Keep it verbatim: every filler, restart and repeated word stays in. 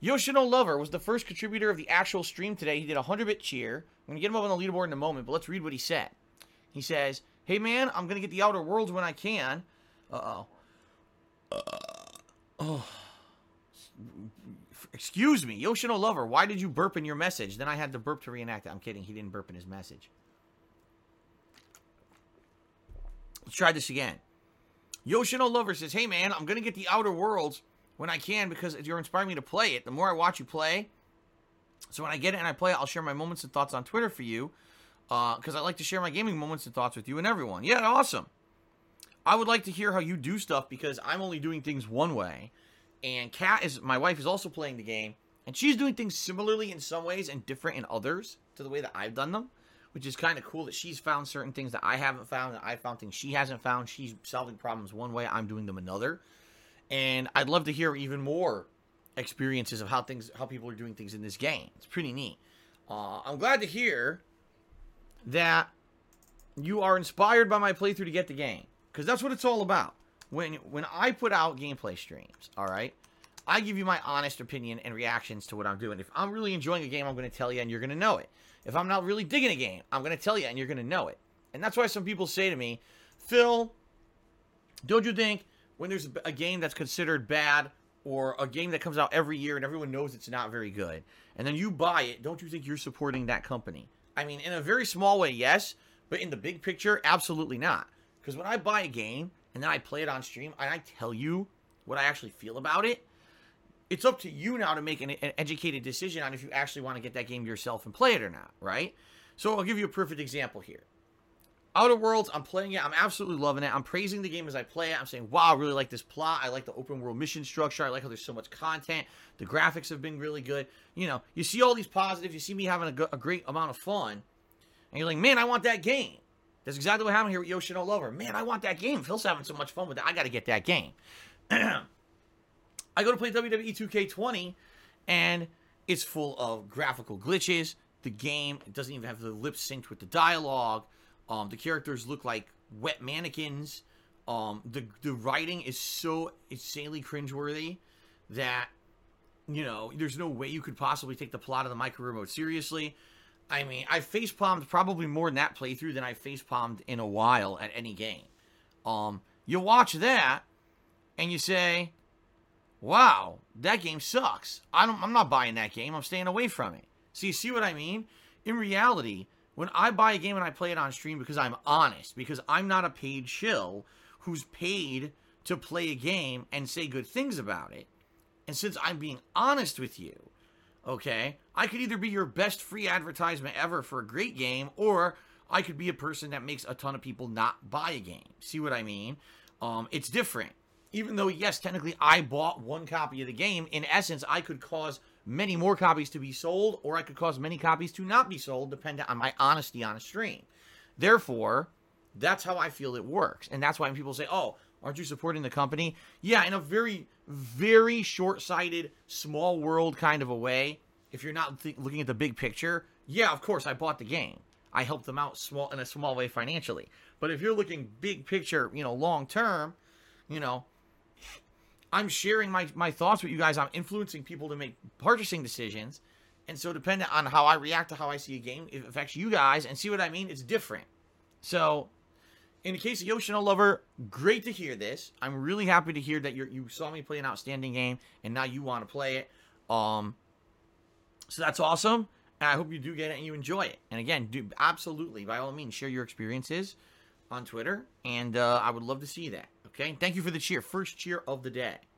Yoshino Lover was the first contributor of the actual stream today. He did a hundred bit cheer. I'm going to get him up on the leaderboard in a moment, but let's read what he said. He says, hey man, I'm going to get the Outer Worlds when I can. Uh-oh. Uh, oh. Excuse me, Yoshino Lover, why did you burp in your message? Then I had to burp to reenact it. I'm kidding, he didn't burp in his message. Let's try this again. Yoshino Lover says, hey man, I'm going to get the Outer Worlds when I can because you're inspiring me to play it. The more I watch you play, so when I get it and I play it, I'll share my moments and thoughts on Twitter for you because uh, I like to share my gaming moments and thoughts with you and everyone. Yeah, awesome. I would like to hear how you do stuff because I'm only doing things one way. And Kat, is my wife, is also playing the game. And she's doing things similarly in some ways and different in others to the way that I've done them. Which is kind of cool that she's found certain things that I haven't found. And I found things she hasn't found. She's solving problems one way. I'm doing them another. And I'd love to hear even more experiences of how things, how people are doing things in this game. It's pretty neat. Uh, I'm glad to hear that you are inspired by my playthrough to get the game. Because that's what it's all about. When when I put out gameplay streams, all right, I give you my honest opinion and reactions to what I'm doing. If I'm really enjoying a game, I'm going to tell you, and you're going to know it. If I'm not really digging a game, I'm going to tell you, and you're going to know it. And that's why some people say to me, Phil, don't you think when there's a game that's considered bad or a game that comes out every year and everyone knows it's not very good, and then you buy it, don't you think you're supporting that company? I mean, in a very small way, yes, but in the big picture, absolutely not. Because when I buy a game, and then I play it on stream, and I tell you what I actually feel about it, it's up to you now to make an, an educated decision on if you actually want to get that game yourself and play it or not, right? So I'll give you a perfect example here. Outer Worlds, I'm playing it. I'm absolutely loving it. I'm praising the game as I play it. I'm saying, wow, I really like this plot. I like the open world mission structure. I like how there's so much content. The graphics have been really good. You know, you see all these positives. You see me having a, go- a great amount of fun. And you're like, man, I want that game. That's exactly what happened here with Yoshino Lover. Man, I want that game. Phil's having so much fun with it. I got to get that game. I go to play W W E two K twenty, and it's full of graphical glitches. The game it doesn't even have the lip synced with the dialogue. Um, the characters look like wet mannequins. Um, the the writing is so insanely cringeworthy that, you know, there's no way you could possibly take the plot of the micro remote seriously. I mean, I facepalmed probably more in that playthrough than I facepalmed in a while at any game. Um, you watch that, and you say, wow, that game sucks. I don't, I'm not buying that game. I'm staying away from it. So you see what I mean? In reality, when I buy a game and I play it on stream because I'm honest, because I'm not a paid shill who's paid to play a game and say good things about it, and since I'm being honest with you, okay, I could either be your best free advertisement ever for a great game, or I could be a person that makes a ton of people not buy a game. See what I mean? Um, it's different. Even though, yes, technically I bought one copy of the game, in essence, I could cause many more copies to be sold, or I could cause many copies to not be sold, depending on my honesty on a stream. Therefore, that's how I feel it works. And that's why when people say, oh, aren't you supporting the company? Yeah, in a very, very short-sighted, small world kind of a way. If you're not th- looking at the big picture, yeah, of course, I bought the game. I helped them out small in a small way financially. But if you're looking big picture, you know, long term, you know, I'm sharing my, my thoughts with you guys. I'm influencing people to make purchasing decisions. And so depending on how I react to how I see a game, it affects you guys. And see what I mean? It's different. So in the case of Yoshino Lover, great to hear this. I'm really happy to hear that you you saw me play an outstanding game and now you want to play it. Um, so that's awesome. And I hope you do get it and you enjoy it. And again, do absolutely, by all means, share your experiences on Twitter. And uh, I would love to see that. Okay? Thank you for the cheer. First cheer of the day.